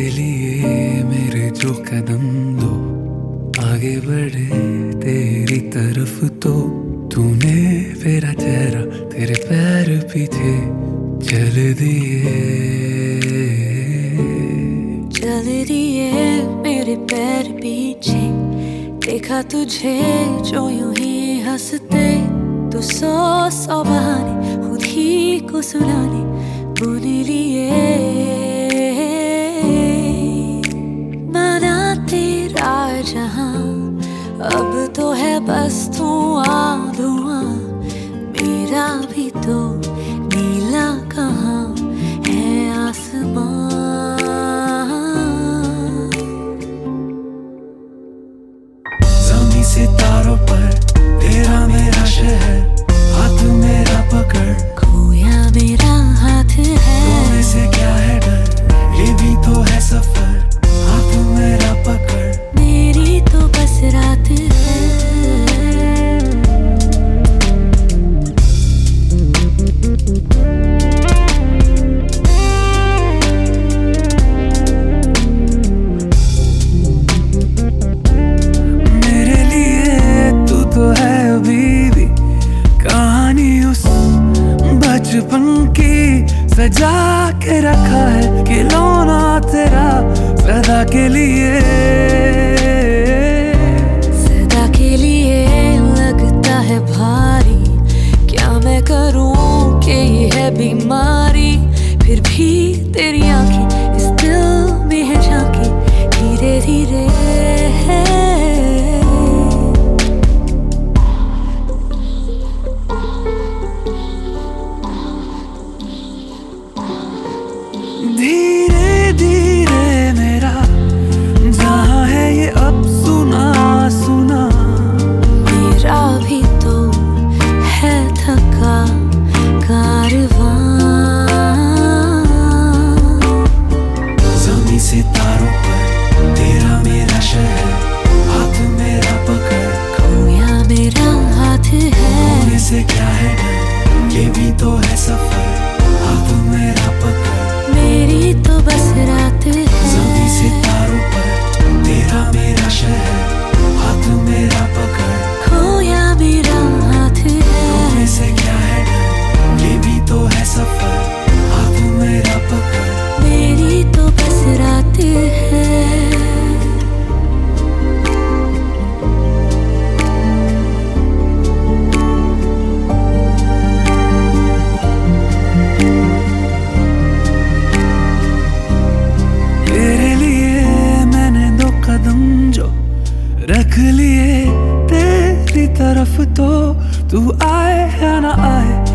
तेरे लिए मेरे जो कदम दो आगे बढ़े तेरी तरफ तो तूने मेरा चेहरा तेरे पैर पीछे चल दिए मेरे पैर पीछे। देखा तुझे जो यूं ही हंसते तो सौ बहाने खुद ही को सुनाने बुन लिए। माना तेरा जहां अब तो है बस धुआं धुआं, मेरा भी तो नीला कहाँ है आसमां। ज़मीं सितारों पर तेरा मेरा शहर, हाथ मेरा पकड़ खोया मेरा हाथ है। रोने से क्या है डर, ये भी तो है सफर, हाथ मेरा पकड़ मेरी तो बस रात है। मेरे लिए तू तो है अभी भी कहानी उस बचपन की, सजा के रखा है खिलौना तेरा सदा के लिए। सदा के लिए लगता है भारी, क्या मैं करूं कि ये है बीमारी। फिर भी तेरी आंखें इस दिल में है झांकी धीरे धीरे। धीरे धीरे मेरा जहां है ये अब सुना सुना, मेरा भी तो है थका कारवां। ज़मीं सितारों पर तेरा मेरा शहर, हाथ मेरा पकड़ खोया मेरा हाथ है। रोने से क्या है डर, ये भी तो है सफर, हाथ मेरा पकड़ मेरी तो बस रात है। ज़मीं सितारों पर तेरा मेरा शहर, हाथ मेरा पकड़ खोया मेरा हाथ है। रोने से क्या है डर, ये भी तो है सफर, हाथ मेरा पकड़ मेरी तो बस रात है। तेरे लिए मैंने दो कदम जो रख लिए तेरी तरफ तो तू आए या ना आए